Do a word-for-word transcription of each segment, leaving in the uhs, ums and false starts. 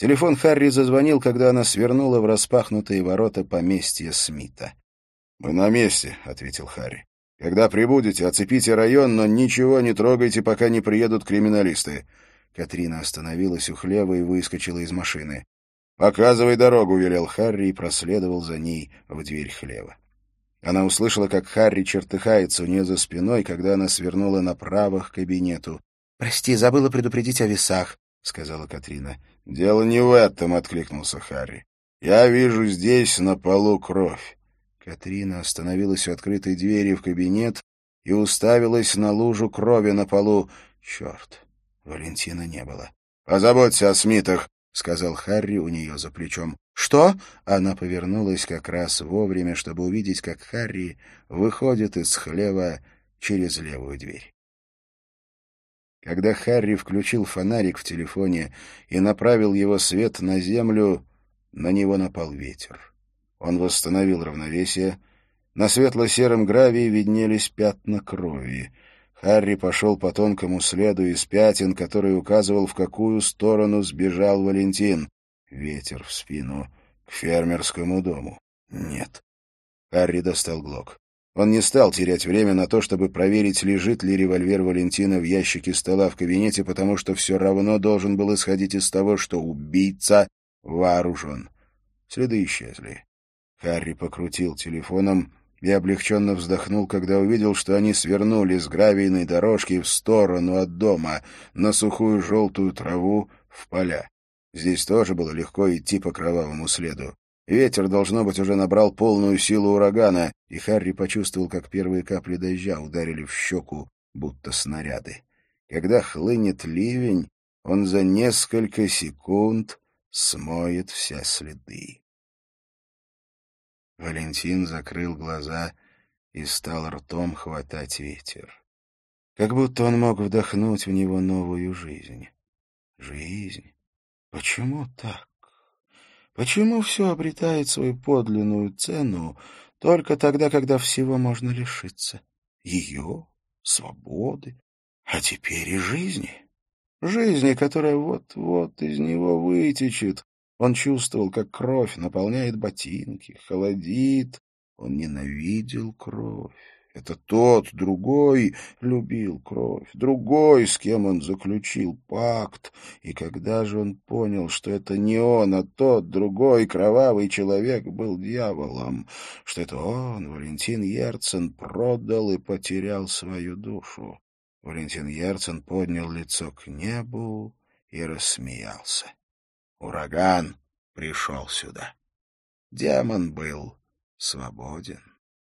Телефон Харри зазвонил, когда она свернула в распахнутые ворота поместья Смита. «Мы на месте», — ответил Харри. «Когда прибудете, оцепите район, но ничего не трогайте, пока не приедут криминалисты». Катрина остановилась у хлева и выскочила из машины. «Показывай дорогу», — велел Харри и проследовал за ней в дверь хлева. Она услышала, как Харри чертыхается у нее за спиной, когда она свернула направо к кабинету. «Прости, забыла предупредить о весах», — сказала Катрина. «Дело не в этом», — откликнулся Харри. «Я вижу здесь на полу кровь». Катрина остановилась у открытой двери в кабинет и уставилась на лужу крови на полу. Черт, Валентина не было. «Позаботься о Смитах», — сказал Харри у нее за плечом. «Что?» — она повернулась как раз вовремя, чтобы увидеть, как Харри выходит из хлева через левую дверь. Когда Харри включил фонарик в телефоне и направил его свет на землю, на него напал ветер. Он восстановил равновесие. На светло-сером гравии виднелись пятна крови. Харри пошел по тонкому следу из пятен, который указывал, в какую сторону сбежал Валентин. Ветер в спину, к фермерскому дому. Нет. Харри достал глок. Он не стал терять время на то, чтобы проверить, лежит ли револьвер Валентина в ящике стола в кабинете, потому что все равно должен был исходить из того, что убийца вооружен. Следы исчезли. Харри покрутил телефоном и облегченно вздохнул, когда увидел, что они свернули с гравийной дорожки в сторону от дома, на сухую желтую траву, в поля. Здесь тоже было легко идти по кровавому следу. Ветер, должно быть, уже набрал полную силу урагана, и Харри почувствовал, как первые капли дождя ударили в щеку, будто снаряды. Когда хлынет ливень, он за несколько секунд смоет все следы. Валентин закрыл глаза и стал ртом хватать ветер. Как будто он мог вдохнуть в него новую жизнь. Жизнь? Почему так? Почему все обретает свою подлинную цену только тогда, когда всего можно лишиться? Ее, свободы, а теперь и жизни. Жизни, которая вот-вот из него вытечет. Он чувствовал, как кровь наполняет ботинки, холодит. Он ненавидел кровь. Это тот, другой, любил кровь, другой, с кем он заключил пакт. И когда же он понял, что это не он, а тот, другой, кровавый человек был дьяволом, что это он, Валентин Ерцен, продал и потерял свою душу? Валентин Ерцен поднял лицо к небу и рассмеялся. Ураган пришел сюда. Демон был свободен.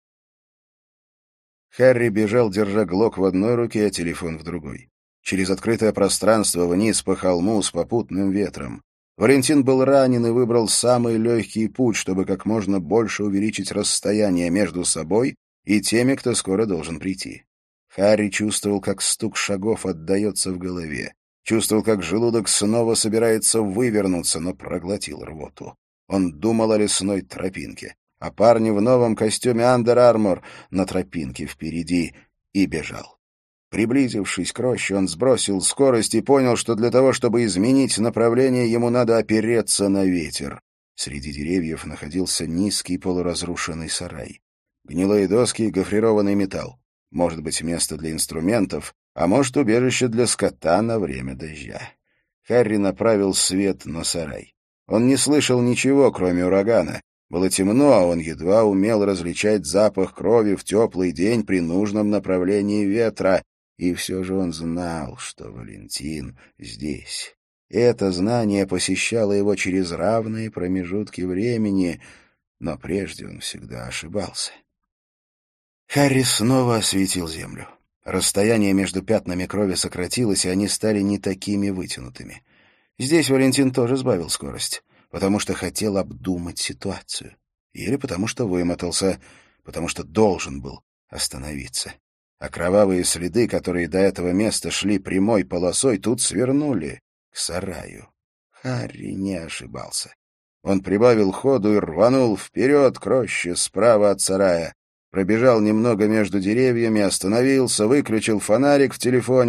Харри бежал, держа глок в одной руке, а телефон в другой. Через открытое пространство вниз по холму с попутным ветром. Валентин был ранен и выбрал самый легкий путь, чтобы как можно больше увеличить расстояние между собой и теми, кто скоро должен прийти. Харри чувствовал, как стук шагов отдается в голове. Чувствовал, как желудок снова собирается вывернуться, но проглотил рвоту. Он думал о лесной тропинке, о парне в новом костюме Under Armour на тропинке впереди, и бежал. Приблизившись к роще, он сбросил скорость и понял, что для того, чтобы изменить направление, ему надо опереться на ветер. Среди деревьев находился низкий полуразрушенный сарай. Гнилые доски и гофрированный металл. Может быть, место для инструментов, а может, убежище для скота на время дождя. Харри направил свет на сарай. Он не слышал ничего, кроме урагана. Было темно, а он едва умел различать запах крови в теплый день при нужном направлении ветра. И все же он знал, что Валентин здесь. Это знание посещало его через равные промежутки времени, но прежде он всегда ошибался. Харри снова осветил землю. Расстояние между пятнами крови сократилось, и они стали не такими вытянутыми. Здесь Валентин тоже сбавил скорость, потому что хотел обдумать ситуацию. Или потому что вымотался, потому что должен был остановиться. А кровавые следы, которые до этого места шли прямой полосой, тут свернули к сараю. Харри не ошибался. Он прибавил ходу и рванул вперед к роще справа от сарая. Пробежал немного между деревьями, остановился, выключил фонарик в телефоне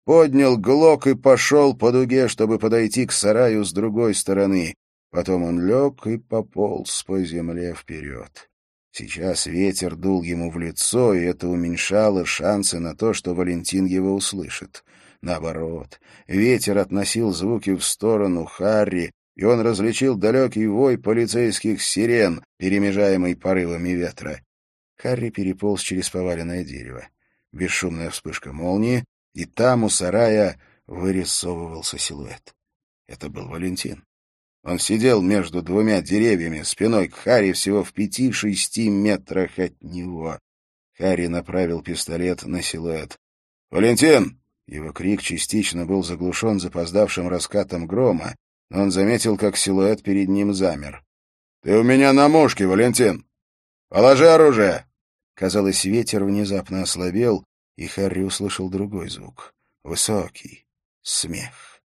поднял глок и пошел по дуге, чтобы подойти к сараю с другой стороны. Потом он лег и пополз по земле вперед. Сейчас ветер дул ему в лицо, и это уменьшало шансы на то, что Валентин его услышит. Наоборот, ветер относил звуки в сторону Харри, и он различил далекий вой полицейских сирен, перемежаемый порывами ветра. Харри переполз через поваленное дерево. Бесшумная вспышка молнии, и там у сарая вырисовывался силуэт. Это был Валентин. Он сидел между двумя деревьями, спиной к Харри всего в пяти-шести метрах от него. Харри направил пистолет на силуэт. «Валентин!» Его крик частично был заглушен запоздавшим раскатом грома, но он заметил, как силуэт перед ним замер. «Ты у меня на мушке, Валентин! Положи оружие!» Казалось, ветер внезапно ослабел, и Харри услышал другой звук. Высокий. Смех.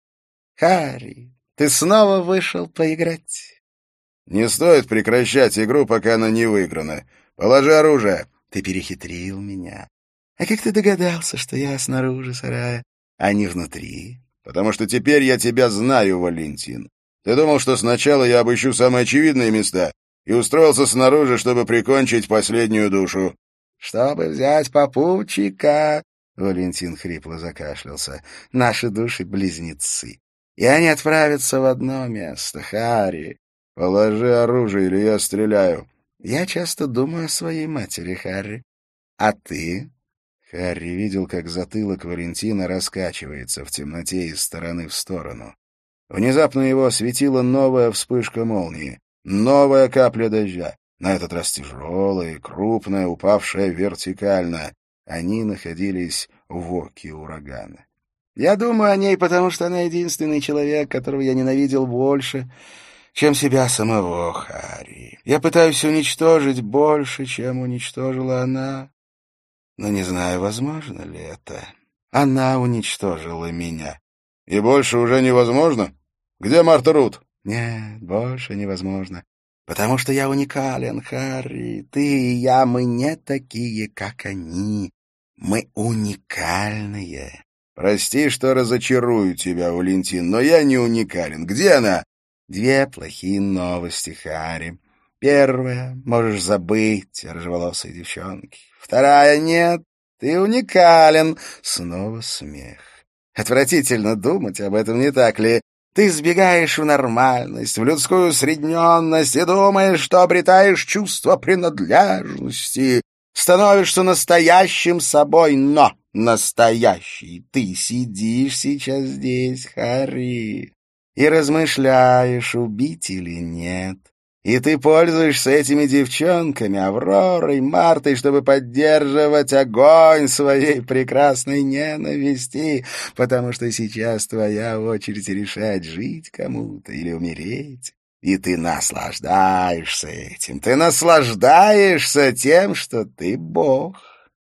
«Харри, ты снова вышел поиграть?» «Не стоит прекращать игру, пока она не выиграна. Положи оружие!» «Ты перехитрил меня. А как ты догадался, что я снаружи сарая, а не внутри?» «Потому что теперь я тебя знаю, Валентин. Ты думал, что сначала я обыщу самые очевидные места и устроился снаружи, чтобы прикончить последнюю душу». «Чтобы взять попутчика», — Валентин хрипло закашлялся, — «наши души близнецы, и они отправятся в одно место, Харри. Положи оружие, или я стреляю». «Я часто думаю о своей матери, Харри. А ты?» Харри видел, как затылок Валентина раскачивается в темноте из стороны в сторону. Внезапно его осветила новая вспышка молнии, новая капля дождя, на этот раз тяжелая и крупная, упавшая вертикально. Они находились в оке урагана. «Я думаю о ней, потому что она единственный человек, которого я ненавидел больше, чем себя самого, Харри. Я пытаюсь уничтожить больше, чем уничтожила она. Но не знаю, возможно ли это. Она уничтожила меня». «И больше уже невозможно? Где Марта Рут?» «Нет, больше невозможно. Потому что я уникален, Харри. Ты и я, мы не такие, как они. Мы уникальные». «Прости, что разочарую тебя, Валентин, но я не уникален. Где она?» «Две плохие новости, Харри. Первая — можешь забыть о рыжеволосой девчонке. Вторая — нет, ты уникален». Снова смех. Отвратительно думать об этом, не так ли? Ты сбегаешь в нормальность, в людскую усредненность и думаешь, что обретаешь чувство принадлежности, становишься настоящим собой, но настоящий ты сидишь сейчас здесь, Харри, и размышляешь, убить или нет. И ты пользуешься этими девчонками, Авророй, Мартой, чтобы поддерживать огонь своей прекрасной ненависти, потому что сейчас твоя очередь решать, жить кому-то или умереть. И ты наслаждаешься этим, ты наслаждаешься тем, что ты Бог.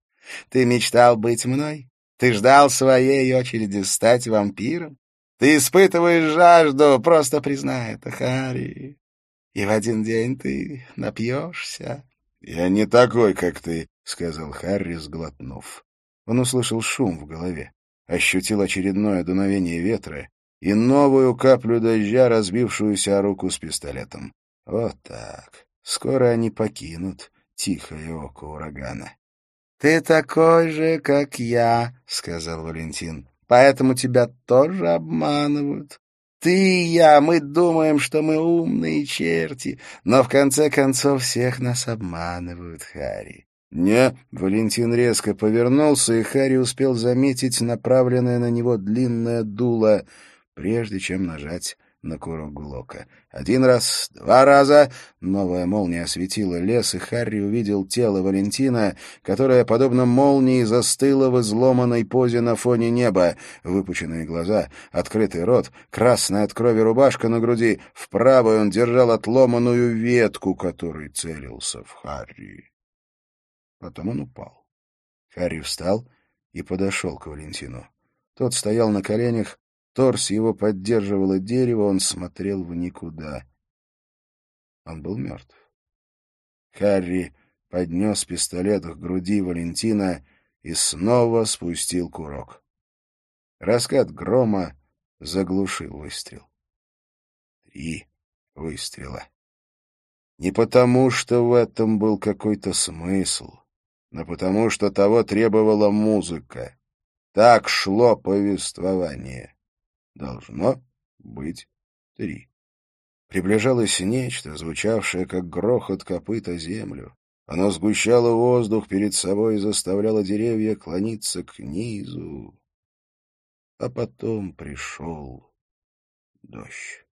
Ты мечтал быть мной, ты ждал своей очереди стать вампиром. Ты испытываешь жажду, просто признай это, Харри. И в один день ты напьешься. — Я не такой, как ты, — сказал Харри, сглотнув. Он услышал шум в голове, ощутил очередное дуновение ветра и новую каплю дождя, разбившуюся о руку с пистолетом. Вот так. Скоро они покинут тихое око урагана. — Ты такой же, как я, — сказал Валентин. — Поэтому тебя тоже обманывают. Ты и я, мы думаем, что мы умные черти, но в конце концов всех нас обманывают, Харри. Не, Валентин резко повернулся, и Харри успел заметить направленное на него длинное дуло, прежде чем нажать на курок глока. Один раз, два раза. Новая молния осветила лес, и Харри увидел тело Валентина, которое, подобно молнии, застыло в изломанной позе на фоне неба. Выпученные глаза, открытый рот, красная от крови рубашка на груди. В правой он держал отломанную ветку, которой целился в Харри. Потом он упал. Харри встал и подошел к Валентину. Тот стоял на коленях, торс его поддерживало дерево, он смотрел в никуда. Он был мертв. Харри поднес пистолет к груди Валентина и снова спустил курок. Раскат грома заглушил выстрел. Три выстрела. Не потому, что в этом был какой-то смысл, но потому, что того требовала музыка. Так шло повествование. Должно быть три. Приближалось нечто, звучавшее, как грохот копыт о землю. Оно сгущало воздух перед собой и заставляло деревья клониться к низу. А потом пришел дождь.